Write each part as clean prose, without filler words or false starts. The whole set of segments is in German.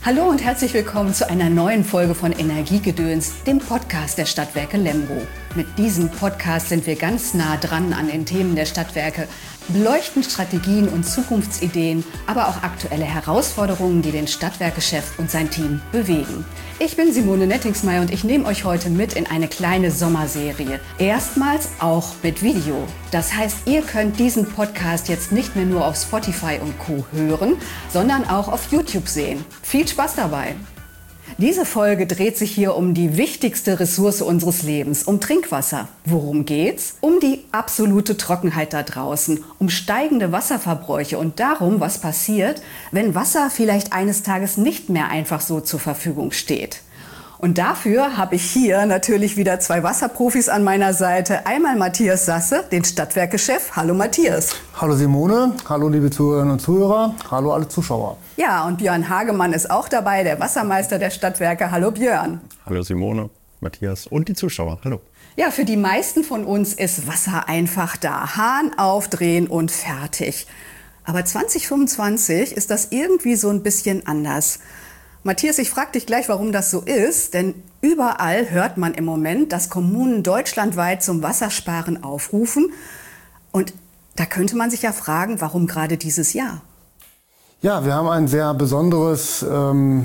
Hallo und herzlich willkommen zu einer neuen Folge von Energiegedöns, dem Podcast der Stadtwerke Lemgo. Mit diesem Podcast sind wir ganz nah dran an den Themen der Stadtwerke, beleuchten Strategien und Zukunftsideen, aber auch aktuelle Herausforderungen, die den Stadtwerkechef und sein Team bewegen. Ich bin Simone Nettingsmeier und ich nehme euch heute mit in eine kleine Sommerserie. Erstmals auch mit Video. Das heißt, ihr könnt diesen Podcast jetzt nicht mehr nur auf Spotify und Co. hören, sondern auch auf YouTube sehen. Viel Spaß dabei! Diese Folge dreht sich hier um die wichtigste Ressource unseres Lebens, um Trinkwasser. Worum geht's? Um die absolute Trockenheit da draußen, um steigende Wasserverbräuche und darum, was passiert, wenn Wasser vielleicht eines Tages nicht mehr einfach so zur Verfügung steht. Und dafür habe ich hier natürlich wieder zwei Wasserprofis an meiner Seite. Einmal Matthias Sasse, den Stadtwerkechef. Hallo Matthias. Hallo Simone, hallo liebe Zuhörerinnen und Zuhörer, hallo alle Zuschauer. Ja, und Björn Hagemann ist auch dabei, der Wassermeister der Stadtwerke. Hallo Björn. Hallo Simone, Matthias und die Zuschauer. Hallo. Ja, für die meisten von uns ist Wasser einfach da. Hahn aufdrehen und fertig. Aber 2025 ist das irgendwie so ein bisschen anders. Matthias, ich frage dich gleich, warum das so ist, denn überall hört man im Moment, dass Kommunen deutschlandweit zum Wassersparen aufrufen. Und da könnte man sich ja fragen, warum gerade dieses Jahr? Ja, wir haben einen sehr besonderen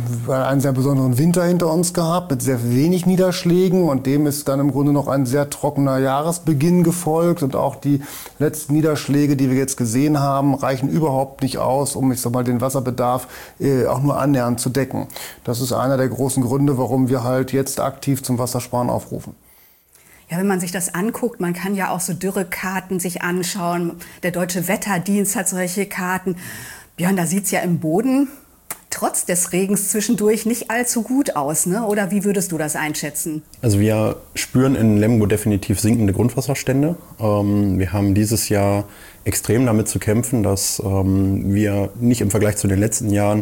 Winter hinter uns gehabt mit sehr wenig Niederschlägen und dem ist dann im Grunde noch ein sehr trockener Jahresbeginn gefolgt und auch die letzten Niederschläge, die wir jetzt gesehen haben, reichen überhaupt nicht aus, um den Wasserbedarf auch nur annähernd zu decken. Das ist einer der großen Gründe, warum wir halt jetzt aktiv zum Wassersparen aufrufen. Ja, wenn man sich das anguckt, man kann ja auch so Dürrekarten sich anschauen. Der Deutsche Wetterdienst hat solche Karten. Björn, da sieht es ja im Boden trotz des Regens zwischendurch nicht allzu gut aus, ne? Oder wie würdest du das einschätzen? Also wir spüren in Lemgo definitiv sinkende Grundwasserstände. Wir haben dieses Jahr extrem damit zu kämpfen, dass wir nicht im Vergleich zu den letzten Jahren,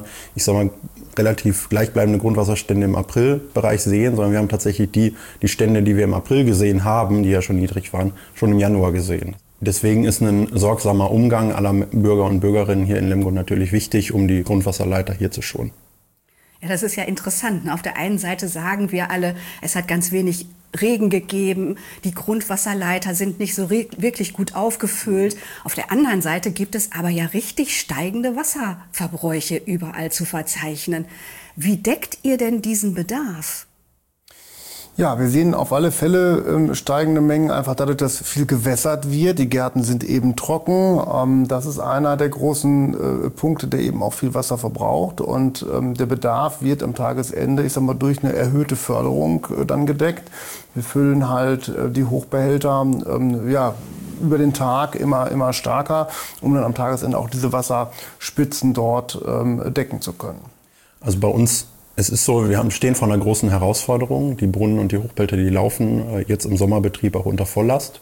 relativ gleichbleibende Grundwasserstände im Aprilbereich sehen, sondern wir haben tatsächlich die Stände, die wir im April gesehen haben, die ja schon niedrig waren, schon im Januar gesehen. Deswegen ist ein sorgsamer Umgang aller Bürger und Bürgerinnen hier in Lemgo natürlich wichtig, um die Grundwasserleiter hier zu schonen. Ja, das ist ja interessant. Auf der einen Seite sagen wir alle, es hat ganz wenig Regen gegeben, die Grundwasserleiter sind nicht so wirklich gut aufgefüllt. Auf der anderen Seite gibt es aber ja richtig steigende Wasserverbräuche überall zu verzeichnen. Wie deckt ihr denn diesen Bedarf? Ja, wir sehen auf alle Fälle steigende Mengen, einfach dadurch, dass viel gewässert wird. Die Gärten sind eben trocken. Das ist einer der großen Punkte, der eben auch viel Wasser verbraucht. Und der Bedarf wird am Tagesende, durch eine erhöhte Förderung dann gedeckt. Wir füllen halt die Hochbehälter über den Tag immer stärker, um dann am Tagesende auch diese Wasserspitzen dort decken zu können. Also bei uns, es ist so, wir stehen vor einer großen Herausforderung. Die Brunnen und die Hochbehälter, die laufen jetzt im Sommerbetrieb auch unter Volllast.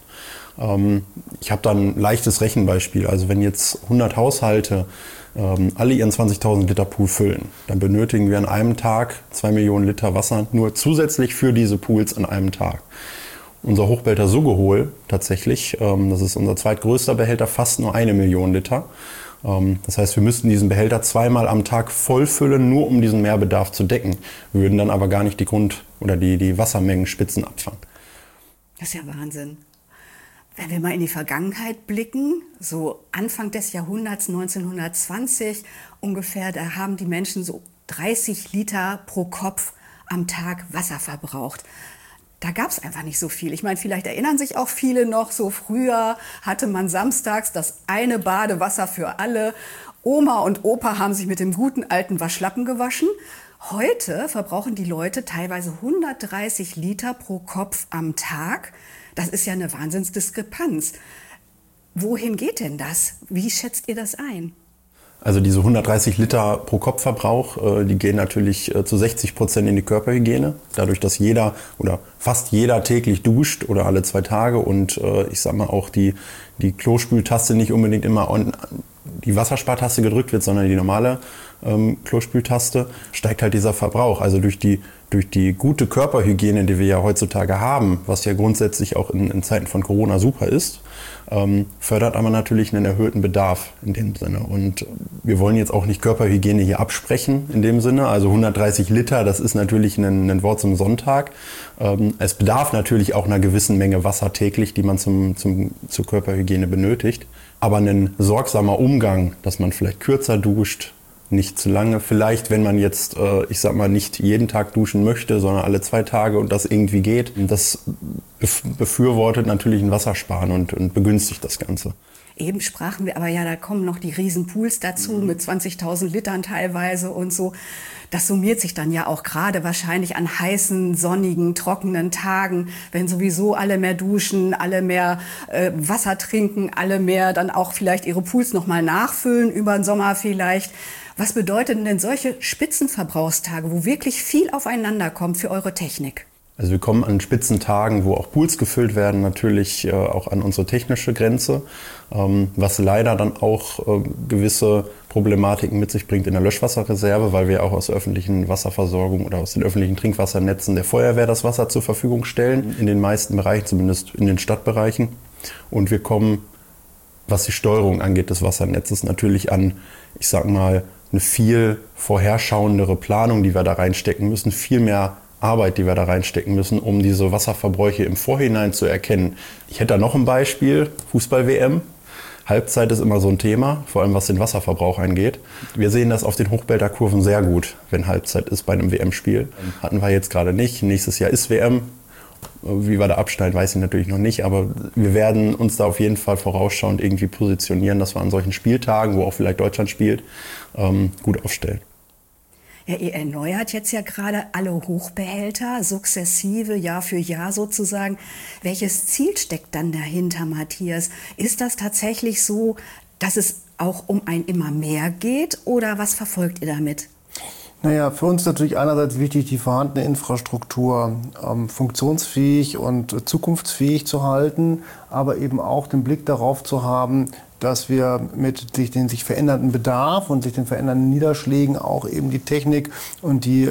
Ich habe da ein leichtes Rechenbeispiel. Also wenn jetzt 100 Haushalte alle ihren 20.000 Liter Pool füllen, dann benötigen wir an einem Tag 2 Millionen Liter Wasser nur zusätzlich für diese Pools an einem Tag. Unser Hochbehälter Suggehohl tatsächlich, das ist unser zweitgrößter Behälter, fast nur 1 Million Liter. Das heißt, wir müssten diesen Behälter zweimal am Tag vollfüllen, nur um diesen Mehrbedarf zu decken. Wir würden dann aber gar nicht die Wassermengenspitzen abfangen. Das ist ja Wahnsinn. Wenn wir mal in die Vergangenheit blicken, so Anfang des Jahrhunderts, 1920 ungefähr, da haben die Menschen so 30 Liter pro Kopf am Tag Wasser verbraucht. Da gab es einfach nicht so viel. Ich meine, vielleicht erinnern sich auch viele noch, so früher hatte man samstags das eine Badewasser für alle. Oma und Opa haben sich mit dem guten alten Waschlappen gewaschen. Heute verbrauchen die Leute teilweise 130 Liter pro Kopf am Tag. Das ist ja eine Wahnsinnsdiskrepanz. Wohin geht denn das? Wie schätzt ihr das ein? Also diese 130 Liter pro Kopfverbrauch, die gehen natürlich zu 60% in die Körperhygiene. Dadurch, dass jeder oder fast jeder täglich duscht oder alle 2 Tage und auch die Klospültaste nicht unbedingt immer die Wasserspartaste gedrückt wird, sondern die normale Klospültaste, steigt halt dieser Verbrauch. Also durch die durch die gute Körperhygiene, die wir ja heutzutage haben, was ja grundsätzlich auch in Zeiten von Corona super ist, fördert aber natürlich einen erhöhten Bedarf in dem Sinne. Und wir wollen jetzt auch nicht Körperhygiene hier absprechen in dem Sinne. Also 130 Liter, das ist natürlich ein Wort zum Sonntag. Es bedarf natürlich auch einer gewissen Menge Wasser täglich, die man zur Körperhygiene benötigt. Aber ein sorgsamer Umgang, dass man vielleicht kürzer duscht, nicht zu lange. Vielleicht, wenn man jetzt, nicht jeden Tag duschen möchte, sondern alle 2 Tage und das irgendwie geht. Das befürwortet natürlich ein Wassersparen und begünstigt das Ganze. Eben sprachen wir aber ja, da kommen noch die Riesenpools dazu mit 20.000 Litern teilweise und so. Das summiert sich dann ja auch gerade wahrscheinlich an heißen, sonnigen, trockenen Tagen, wenn sowieso alle mehr duschen, alle mehr Wasser trinken, alle mehr dann auch vielleicht ihre Pools nochmal nachfüllen über den Sommer vielleicht. Was bedeuten denn solche Spitzenverbrauchstage, wo wirklich viel aufeinander kommt für eure Technik? Also wir kommen an Spitzentagen, wo auch Pools gefüllt werden, natürlich auch an unsere technische Grenze, was leider dann auch gewisse Problematiken mit sich bringt in der Löschwasserreserve, weil wir auch aus der öffentlichen Wasserversorgung oder aus den öffentlichen Trinkwassernetzen der Feuerwehr das Wasser zur Verfügung stellen, in den meisten Bereichen, zumindest in den Stadtbereichen. Und wir kommen, was die Steuerung angeht des Wassernetzes, natürlich an, eine viel vorherschauendere Planung, die wir da reinstecken müssen, viel mehr Arbeit, die wir da reinstecken müssen, um diese Wasserverbräuche im Vorhinein zu erkennen. Ich hätte da noch ein Beispiel, Fußball-WM. Halbzeit ist immer so ein Thema, vor allem was den Wasserverbrauch angeht. Wir sehen das auf den Hochbälterkurven sehr gut, wenn Halbzeit ist bei einem WM-Spiel. Hatten wir jetzt gerade nicht. Nächstes Jahr ist WM. Wie wir da abschneiden, weiß ich natürlich noch nicht, aber wir werden uns da auf jeden Fall vorausschauend irgendwie positionieren, dass wir an solchen Spieltagen, wo auch vielleicht Deutschland spielt, gut aufstellen. Ja, ihr erneuert jetzt ja gerade alle Hochbehälter, sukzessive, Jahr für Jahr sozusagen. Welches Ziel steckt dann dahinter, Matthias? Ist das tatsächlich so, dass es auch um ein immer mehr geht oder was verfolgt ihr damit? Naja, für uns ist natürlich einerseits wichtig, die vorhandene Infrastruktur funktionsfähig und zukunftsfähig zu halten, aber eben auch den Blick darauf zu haben, dass wir mit den sich verändernden Bedarf und sich den verändernden Niederschlägen auch eben die Technik und die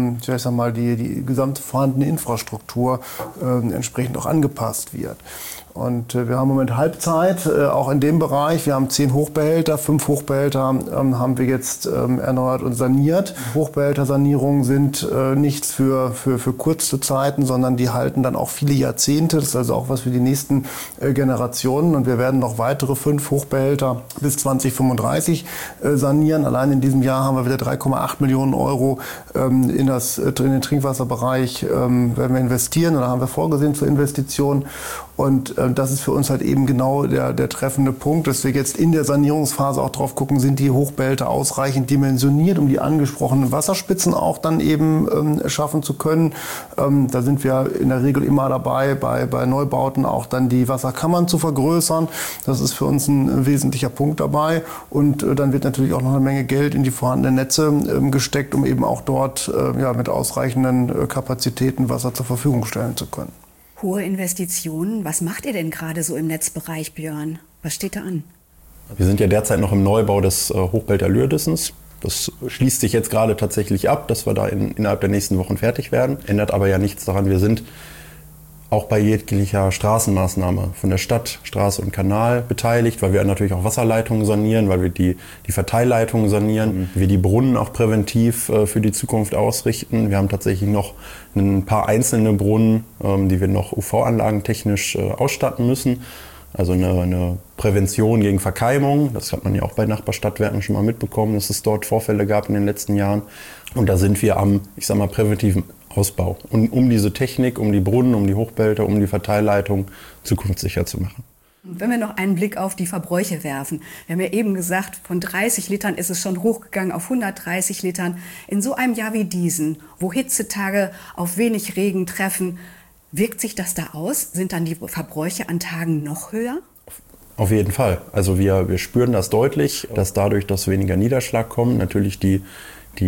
gesamte vorhandene Infrastruktur entsprechend auch angepasst wird. Und wir haben im Moment Halbzeit, auch in dem Bereich. Wir haben 10 Hochbehälter, 5 Hochbehälter haben wir jetzt erneuert und saniert. Hochbehältersanierungen sind nichts für kurze Zeiten, sondern die halten dann auch viele Jahrzehnte. Das ist also auch was für die nächsten Generationen. Und wir werden noch weitere 5 Hochbehälter bis 2035 sanieren. Allein in diesem Jahr haben wir wieder 3,8 Millionen Euro in den Trinkwasserbereich werden wir investieren oder haben wir vorgesehen zur Investition. Und das ist für uns halt eben genau der treffende Punkt, dass wir jetzt in der Sanierungsphase auch drauf gucken, sind die Hochbehälter ausreichend dimensioniert, um die angesprochenen Wasserspitzen auch dann eben schaffen zu können. Da sind wir in der Regel immer dabei, bei Neubauten auch dann die Wasserkammern zu vergrößern. Das ist für uns ein wesentlicher Punkt dabei. Und dann wird natürlich auch noch eine Menge Geld in die vorhandenen Netze gesteckt, um eben auch dort mit ausreichenden Kapazitäten Wasser zur Verfügung stellen zu können. Hohe Investitionen. Was macht ihr denn gerade so im Netzbereich, Björn? Was steht da an? Wir sind ja derzeit noch im Neubau des Hochbälter Lürdissens. Das schließt sich jetzt gerade tatsächlich ab, dass wir da innerhalb der nächsten Wochen fertig werden. Ändert aber ja nichts daran. Wir sind auch bei jeglicher Straßenmaßnahme von der Stadt, Straße und Kanal beteiligt, weil wir natürlich auch Wasserleitungen sanieren, weil wir die Verteilleitungen sanieren, wir die Brunnen auch präventiv für die Zukunft ausrichten. Wir haben tatsächlich noch ein paar einzelne Brunnen, die wir noch UV-Anlagen technisch ausstatten müssen. Also eine Prävention gegen Verkeimung. Das hat man ja auch bei Nachbarstadtwerken schon mal mitbekommen, dass es dort Vorfälle gab in den letzten Jahren. Und da sind wir am, präventiven Ausbau. Und um diese Technik, um die Brunnen, um die Hochbehälter, um die Verteilleitung zukunftssicher zu machen. Wenn wir noch einen Blick auf die Verbräuche werfen. Wir haben ja eben gesagt, von 30 Litern ist es schon hochgegangen auf 130 Litern. In so einem Jahr wie diesen, wo Hitzetage auf wenig Regen treffen, wirkt sich das da aus? Sind dann die Verbräuche an Tagen noch höher? Auf jeden Fall. Also wir spüren das deutlich, dass dadurch, dass weniger Niederschlag kommt, natürlich die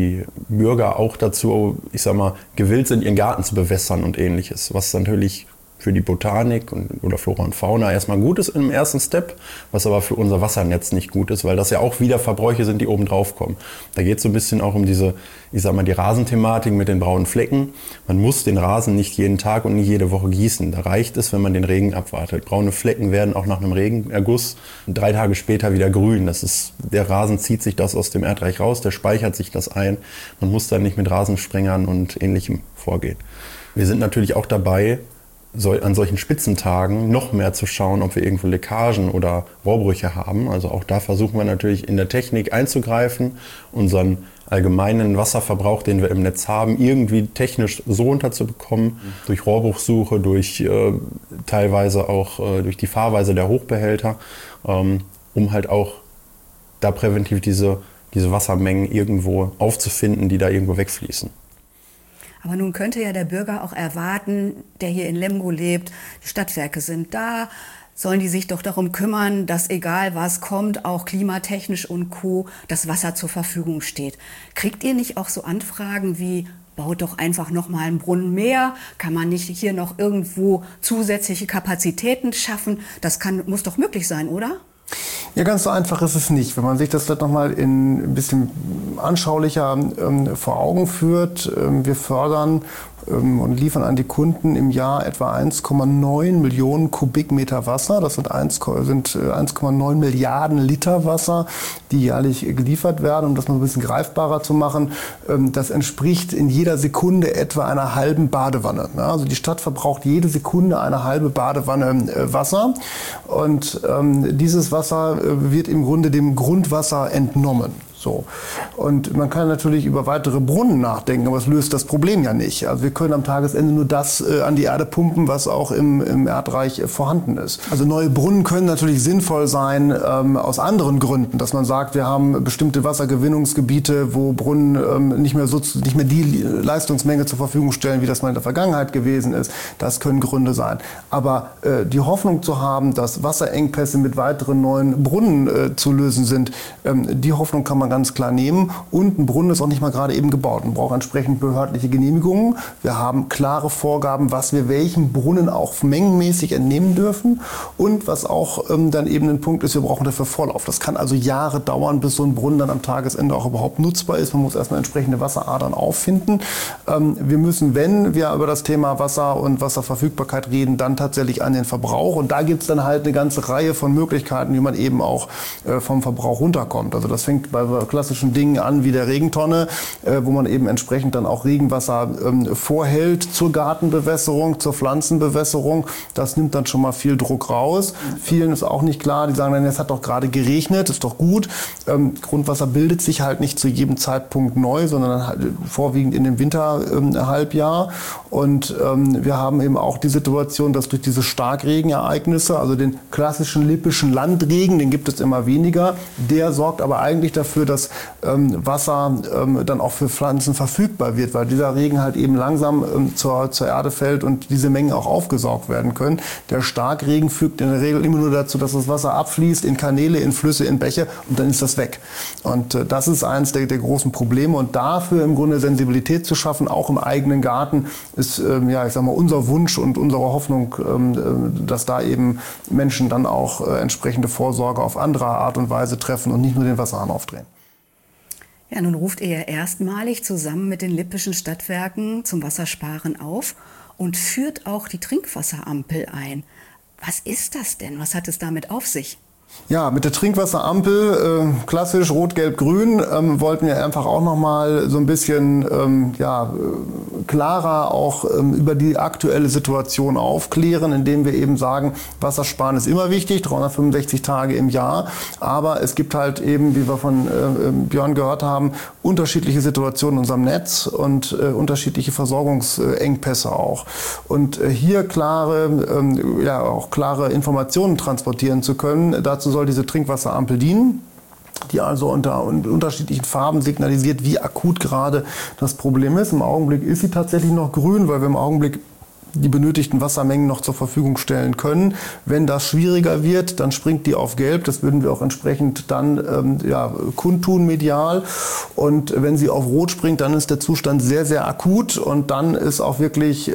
Bürger auch dazu, gewillt sind, ihren Garten zu bewässern und Ähnliches. Was natürlich für die Botanik oder Flora und Fauna erstmal gut ist im ersten Step, was aber für unser Wassernetz nicht gut ist, weil das ja auch wieder Verbräuche sind, die oben drauf kommen. Da geht es so ein bisschen auch um diese, ich sag mal, die Rasenthematik mit den braunen Flecken. Man muss den Rasen nicht jeden Tag und nicht jede Woche gießen. Da reicht es, wenn man den Regen abwartet. Braune Flecken werden auch nach einem Regenerguss 3 Tage später wieder grün. Der Rasen zieht sich das aus dem Erdreich raus, der speichert sich das ein. Man muss dann nicht mit Rasensprengern und Ähnlichem vorgehen. Wir sind natürlich auch dabei, an solchen Spitzentagen noch mehr zu schauen, ob wir irgendwo Leckagen oder Rohrbrüche haben. Also auch da versuchen wir natürlich in der Technik einzugreifen, unseren allgemeinen Wasserverbrauch, den wir im Netz haben, irgendwie technisch so unterzubekommen, durch Rohrbruchsuche, durch teilweise auch durch die Fahrweise der Hochbehälter, um halt auch da präventiv diese Wassermengen irgendwo aufzufinden, die da irgendwo wegfließen. Aber nun könnte ja der Bürger auch erwarten, der hier in Lemgo lebt, die Stadtwerke sind da, sollen die sich doch darum kümmern, dass egal was kommt, auch klimatechnisch und Co., das Wasser zur Verfügung steht. Kriegt ihr nicht auch so Anfragen wie, baut doch einfach noch mal einen Brunnen mehr, kann man nicht hier noch irgendwo zusätzliche Kapazitäten schaffen? Das muss doch möglich sein, oder? Ja, ganz so einfach ist es nicht. Wenn man sich das vielleicht nochmal ein bisschen anschaulicher vor Augen führt, wir fördern und liefern an die Kunden im Jahr etwa 1,9 Millionen Kubikmeter Wasser. Das sind 1,9 Milliarden Liter Wasser, die jährlich geliefert werden. Um das mal ein bisschen greifbarer zu machen, das entspricht in jeder Sekunde etwa einer halben Badewanne. Also die Stadt verbraucht jede Sekunde eine halbe Badewanne Wasser. Und dieses Wasser wird im Grunde dem Grundwasser entnommen. So. Und man kann natürlich über weitere Brunnen nachdenken, aber es löst das Problem ja nicht. Also wir können am Tagesende nur das an die Erde pumpen, was auch im Erdreich vorhanden ist. Also neue Brunnen können natürlich sinnvoll sein aus anderen Gründen, dass man sagt, wir haben bestimmte Wassergewinnungsgebiete, wo Brunnen nicht mehr die Leistungsmenge zur Verfügung stellen, wie das mal in der Vergangenheit gewesen ist. Das können Gründe sein. Aber die Hoffnung zu haben, dass Wasserengpässe mit weiteren neuen Brunnen zu lösen sind, die Hoffnung kann man ganz klar nehmen. Und ein Brunnen ist auch nicht mal gerade eben gebaut. Man braucht entsprechend behördliche Genehmigungen. Wir haben klare Vorgaben, was wir welchen Brunnen auch mengenmäßig entnehmen dürfen. Und was auch dann eben ein Punkt ist, wir brauchen dafür Vorlauf. Das kann also Jahre dauern, bis so ein Brunnen dann am Tagesende auch überhaupt nutzbar ist. Man muss erstmal entsprechende Wasseradern auffinden. Wir müssen, wenn wir über das Thema Wasser und Wasserverfügbarkeit reden, dann tatsächlich an den Verbrauch. Und da gibt es dann halt eine ganze Reihe von Möglichkeiten, wie man eben auch vom Verbrauch runterkommt. Also das fängt bei klassischen Dingen an wie der Regentonne, wo man eben entsprechend dann auch Regenwasser vorhält zur Gartenbewässerung, zur Pflanzenbewässerung. Das nimmt dann schon mal viel Druck raus. Vielen ist auch nicht klar, die sagen dann, es hat doch gerade geregnet, ist doch gut. Grundwasser bildet sich halt nicht zu jedem Zeitpunkt neu, sondern halt vorwiegend in dem Winterhalbjahr. Und wir haben eben auch die Situation, dass durch diese Starkregenereignisse, also den klassischen lippischen Landregen, den gibt es immer weniger, der sorgt aber eigentlich dafür, dass Wasser dann auch für Pflanzen verfügbar wird, weil dieser Regen halt eben langsam zur Erde fällt und diese Mengen auch aufgesaugt werden können. Der Starkregen fügt in der Regel immer nur dazu, dass das Wasser abfließt in Kanäle, in Flüsse, in Bäche und dann ist das weg. Und das ist eines der großen Probleme und dafür im Grunde Sensibilität zu schaffen, auch im eigenen Garten, ist ich sag mal unser Wunsch und unsere Hoffnung, dass da eben Menschen dann auch entsprechende Vorsorge auf andere Art und Weise treffen und nicht nur den Wasserhahn aufdrehen. Ja, nun ruft ihr ja erstmalig zusammen mit den Lippischen Stadtwerken zum Wassersparen auf und führt auch die Trinkwasserampel ein. Was ist das denn? Was hat es damit auf sich? Ja, mit der Trinkwasserampel, klassisch Rot-Gelb-Grün, wollten wir einfach auch nochmal so ein bisschen klarer auch über die aktuelle Situation aufklären, indem wir eben sagen, Wassersparen ist immer wichtig, 365 Tage im Jahr, aber es gibt halt eben, wie wir von Björn gehört haben, unterschiedliche Situationen in unserem Netz und unterschiedliche Versorgungsengpässe auch. Und hier klare Informationen transportieren zu können, dazu soll diese Trinkwasserampel dienen, die also unter unterschiedlichen Farben signalisiert, wie akut gerade das Problem ist. Im Augenblick ist sie tatsächlich noch grün, weil wir im Augenblick die benötigten Wassermengen noch zur Verfügung stellen können. Wenn das schwieriger wird, dann springt die auf Gelb. Das würden wir auch entsprechend dann kundtun medial. Und wenn sie auf Rot springt, dann ist der Zustand sehr, sehr akut. Und dann ist auch wirklich,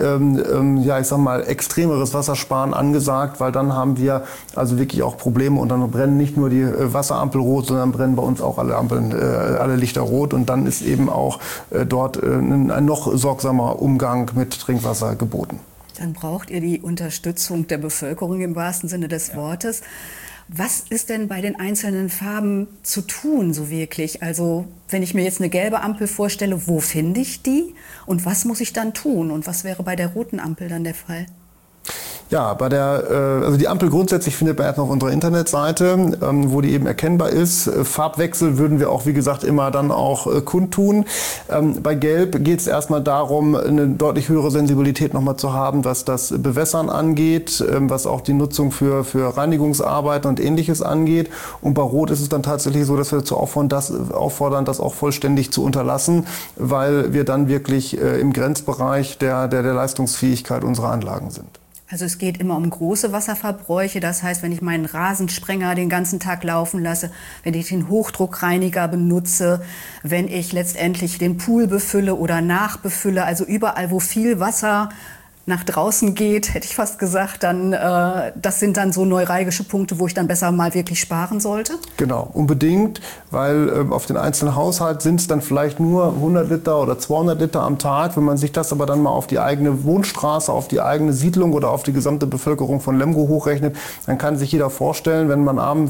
extremeres Wassersparen angesagt, weil dann haben wir also wirklich auch Probleme. Und dann brennen nicht nur die Wasserampel rot, sondern brennen bei uns auch alle Ampeln, alle Lichter rot. Und dann ist eben auch dort ein noch sorgsamer Umgang mit Trinkwasser geboten. Dann braucht ihr die Unterstützung der Bevölkerung im wahrsten Sinne des Wortes. Was ist denn bei den einzelnen Farben zu tun, so wirklich? Also, wenn ich mir jetzt eine gelbe Ampel vorstelle, wo finde ich die? Und was muss ich dann tun? Und was wäre bei der roten Ampel dann der Fall? Ja, also die Ampel grundsätzlich findet man erstmal auf unserer Internetseite, wo die eben erkennbar ist. Farbwechsel würden wir auch, wie gesagt, immer dann auch kundtun. Bei Gelb geht es erstmal darum, eine deutlich höhere Sensibilität nochmal zu haben, was das Bewässern angeht, was auch die Nutzung für Reinigungsarbeiten und Ähnliches angeht. Und bei Rot ist es dann tatsächlich so, dass wir dazu auffordern, das auch vollständig zu unterlassen, weil wir dann wirklich im Grenzbereich der Leistungsfähigkeit unserer Anlagen sind. Also es geht immer um große Wasserverbräuche. Das heißt, wenn ich meinen Rasensprenger den ganzen Tag laufen lasse, wenn ich den Hochdruckreiniger benutze, wenn ich letztendlich den Pool befülle oder nachbefülle, also überall, wo viel Wasser nach draußen geht, hätte ich fast gesagt, dann das sind dann so neuralgische Punkte, wo ich dann besser mal wirklich sparen sollte? Genau, unbedingt, weil auf den einzelnen Haushalt sind es dann vielleicht nur 100 Liter oder 200 Liter am Tag. Wenn man sich das aber dann mal auf die eigene Wohnstraße, auf die eigene Siedlung oder auf die gesamte Bevölkerung von Lemgo hochrechnet, dann kann sich jeder vorstellen, wenn abends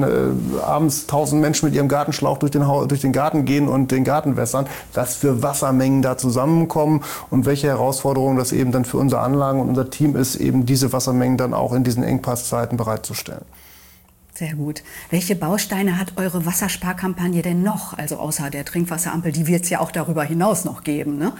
1000 Menschen mit ihrem Gartenschlauch durch den Garten gehen und den Garten wässern, was für Wassermengen da zusammenkommen und welche Herausforderungen das eben dann für unsere Anlagen und unser Team ist, eben diese Wassermengen dann auch in diesen Engpasszeiten bereitzustellen. Sehr gut. Welche Bausteine hat eure Wassersparkampagne denn noch? Also außer der Trinkwasserampel, die wird es ja auch darüber hinaus noch geben, ne?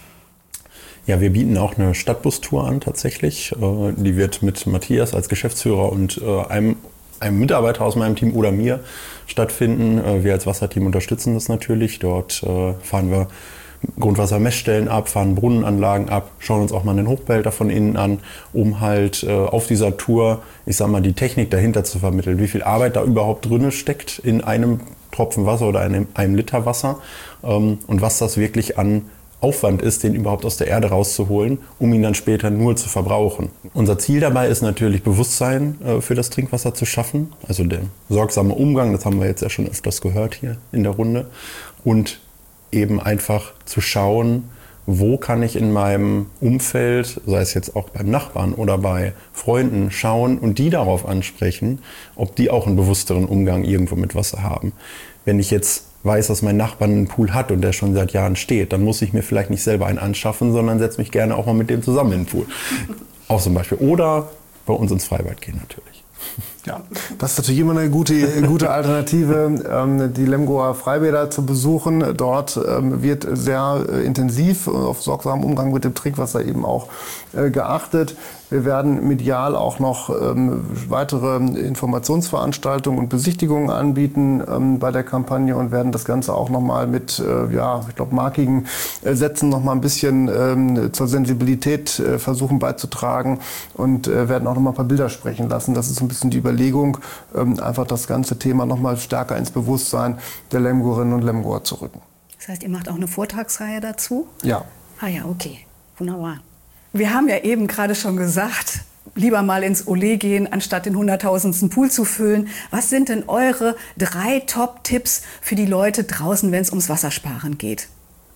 Ja, wir bieten auch eine Stadtbustour an tatsächlich. Die wird mit Matthias als Geschäftsführer und einem Mitarbeiter aus meinem Team oder mir stattfinden. Wir als Wasserteam unterstützen das natürlich. Dort fahren wir Grundwassermessstellen ab, fahren Brunnenanlagen ab, schauen uns auch mal einen Hochbehälter von innen an, um halt auf dieser Tour, ich sag mal, die Technik dahinter zu vermitteln, wie viel Arbeit da überhaupt drin steckt in einem Tropfen Wasser oder einem Liter Wasser und was das wirklich an Aufwand ist, den überhaupt aus der Erde rauszuholen, um ihn dann später nur zu verbrauchen. Unser Ziel dabei ist natürlich, Bewusstsein für das Trinkwasser zu schaffen, also der sorgsame Umgang, das haben wir jetzt ja schon öfters gehört hier in der Runde, und eben einfach zu schauen, wo kann ich in meinem Umfeld, sei es jetzt auch beim Nachbarn oder bei Freunden, schauen und die darauf ansprechen, ob die auch einen bewussteren Umgang irgendwo mit Wasser haben. Wenn ich jetzt weiß, dass mein Nachbar einen Pool hat und der schon seit Jahren steht, dann muss ich mir vielleicht nicht selber einen anschaffen, sondern setze mich gerne auch mal mit dem zusammen in den Pool. Auch zum Beispiel. Oder bei uns ins Freibad gehen natürlich. Ja, das ist natürlich immer eine gute Alternative, die Lemgoer Freibäder zu besuchen. Dort wird sehr intensiv auf sorgsamen Umgang mit dem Trinkwasser eben auch geachtet. Wir werden medial auch noch weitere Informationsveranstaltungen und Besichtigungen anbieten bei der Kampagne und werden das Ganze auch nochmal mit, ich glaube, markigen Sätzen nochmal ein bisschen zur Sensibilität versuchen beizutragen und werden auch nochmal ein paar Bilder sprechen lassen. Das ist ein bisschen die Überlegung, einfach das ganze Thema nochmal stärker ins Bewusstsein der Lemgoerinnen und Lemgoer zu rücken. Das heißt, ihr macht auch eine Vortragsreihe dazu? Ja. Ah ja, okay. Wunderbar. Wir haben ja eben gerade schon gesagt, lieber mal ins Olé gehen, anstatt den 100.000. Pool zu füllen. Was sind denn eure 3 Top-Tipps für die Leute draußen, wenn es ums Wassersparen geht?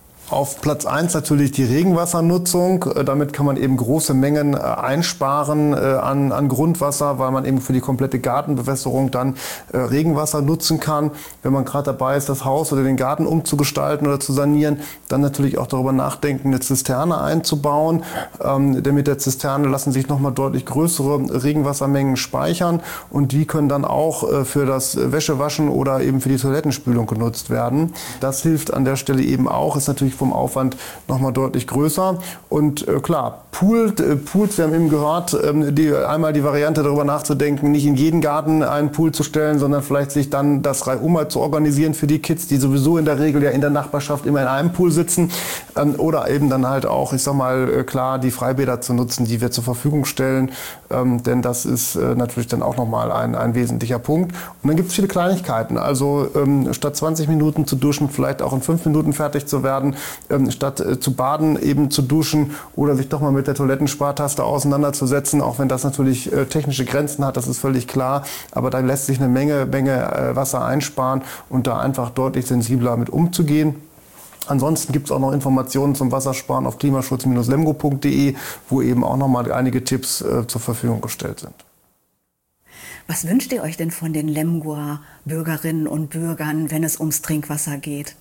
Auf Platz 1 natürlich die Regenwassernutzung. Damit kann man eben große Mengen einsparen an Grundwasser, weil man eben für die komplette Gartenbewässerung dann Regenwasser nutzen kann. Wenn man gerade dabei ist, das Haus oder den Garten umzugestalten oder zu sanieren, dann natürlich auch darüber nachdenken, eine Zisterne einzubauen. Denn mit der Zisterne lassen sich nochmal deutlich größere Regenwassermengen speichern und die können dann auch für das Wäschewaschen oder eben für die Toilettenspülung genutzt werden. Das hilft an der Stelle eben auch, ist natürlich Anstromaufwand nochmal deutlich größer. Und klar, Pools, wir haben eben gehört, einmal die Variante darüber nachzudenken, nicht in jeden Garten einen Pool zu stellen, sondern vielleicht sich dann das reihum mal zu organisieren für die Kids, die sowieso in der Regel ja in der Nachbarschaft immer in einem Pool sitzen. Oder eben dann halt auch, ich sag mal, klar, die Freibäder zu nutzen, die wir zur Verfügung stellen. Denn das ist natürlich dann auch nochmal ein wesentlicher Punkt. Und dann gibt es viele Kleinigkeiten. Also statt 20 Minuten zu duschen, vielleicht auch in 5 Minuten fertig zu werden, statt zu baden eben zu duschen oder sich doch mal mit der Toilettenspartaste auseinanderzusetzen, auch wenn das natürlich technische Grenzen hat, das ist völlig klar. Aber da lässt sich eine Menge Wasser einsparen und da einfach deutlich sensibler mit umzugehen. Ansonsten gibt es auch noch Informationen zum Wassersparen auf klimaschutz-lemgo.de, wo eben auch noch mal einige Tipps zur Verfügung gestellt sind. Was wünscht ihr euch denn von den Lemgoer Bürgerinnen und Bürgern, wenn es ums Trinkwasser geht?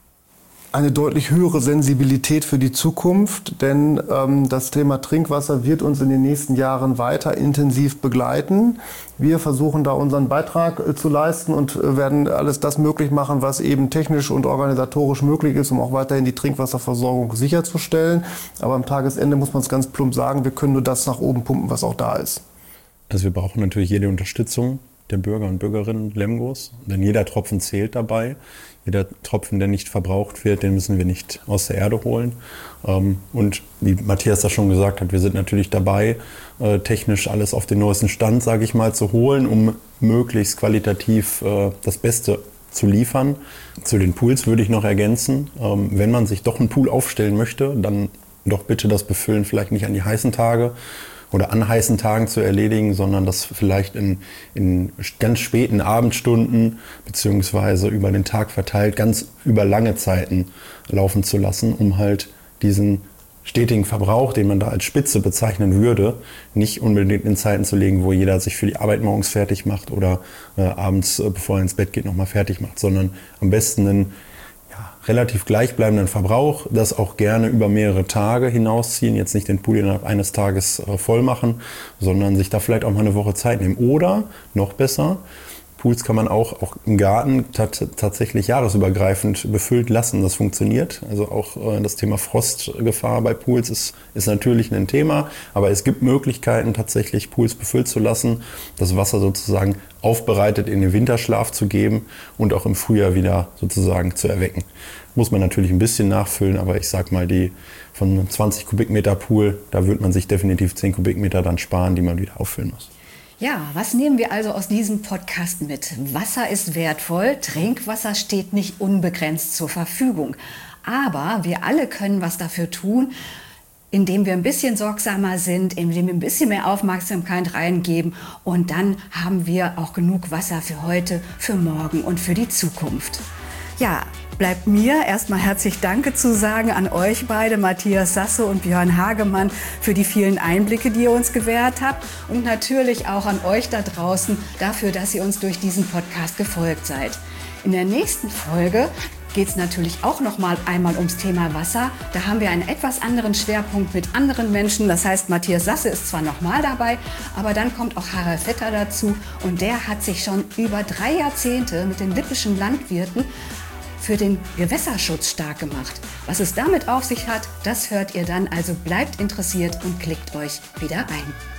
Eine deutlich höhere Sensibilität für die Zukunft, denn das Thema Trinkwasser wird uns in den nächsten Jahren weiter intensiv begleiten. Wir versuchen da unseren Beitrag zu leisten und werden alles das möglich machen, was eben technisch und organisatorisch möglich ist, um auch weiterhin die Trinkwasserversorgung sicherzustellen. Aber am Tagesende muss man es ganz plump sagen, wir können nur das nach oben pumpen, was auch da ist. Also wir brauchen natürlich jede Unterstützung der Bürger und Bürgerinnen Lemgos, denn jeder Tropfen zählt dabei. Jeder Tropfen, der nicht verbraucht wird, den müssen wir nicht aus der Erde holen. Und wie Matthias das schon gesagt hat, wir sind natürlich dabei, technisch alles auf den neuesten Stand, sage ich mal, zu holen, um möglichst qualitativ das Beste zu liefern. Zu den Pools würde ich noch ergänzen, wenn man sich doch einen Pool aufstellen möchte, dann doch bitte das Befüllen vielleicht nicht an die heißen Tage oder an heißen Tagen zu erledigen, sondern das vielleicht in ganz späten Abendstunden beziehungsweise über den Tag verteilt ganz über lange Zeiten laufen zu lassen, um halt diesen stetigen Verbrauch, den man da als Spitze bezeichnen würde, nicht unbedingt in Zeiten zu legen, wo jeder sich für die Arbeit morgens fertig macht oder abends, bevor er ins Bett geht, nochmal fertig macht, sondern am besten einen relativ gleichbleibenden Verbrauch, das auch gerne über mehrere Tage hinausziehen, jetzt nicht den Pool innerhalb eines Tages voll machen, sondern sich da vielleicht auch mal eine Woche Zeit nehmen. Oder, noch besser, Pools kann man auch im Garten tatsächlich jahresübergreifend befüllt lassen. Das funktioniert. Also auch das Thema Frostgefahr bei Pools ist natürlich ein Thema. Aber es gibt Möglichkeiten, tatsächlich Pools befüllt zu lassen, das Wasser sozusagen aufbereitet in den Winterschlaf zu geben und auch im Frühjahr wieder sozusagen zu erwecken. Muss man natürlich ein bisschen nachfüllen, aber ich sag mal, die von 20 Kubikmeter Pool, da wird man sich definitiv 10 Kubikmeter dann sparen, die man wieder auffüllen muss. Ja, was nehmen wir also aus diesem Podcast mit? Wasser ist wertvoll, Trinkwasser steht nicht unbegrenzt zur Verfügung. Aber wir alle können was dafür tun, indem wir ein bisschen sorgsamer sind, indem wir ein bisschen mehr Aufmerksamkeit reingeben. Und dann haben wir auch genug Wasser für heute, für morgen und für die Zukunft. Ja, bleibt mir erstmal herzlich Danke zu sagen an euch beide, Matthias Sasse und Björn Hagemann, für die vielen Einblicke, die ihr uns gewährt habt. Und natürlich auch an euch da draußen dafür, dass ihr uns durch diesen Podcast gefolgt seid. In der nächsten Folge geht es natürlich auch noch mal einmal ums Thema Wasser. Da haben wir einen etwas anderen Schwerpunkt mit anderen Menschen. Das heißt, Matthias Sasse ist zwar noch mal dabei, aber dann kommt auch Harald Vetter dazu. Und der hat sich schon über 3 Jahrzehnte mit den lippischen Landwirten für den Gewässerschutz stark gemacht. Was es damit auf sich hat, das hört ihr dann. Also bleibt interessiert und klickt euch wieder ein.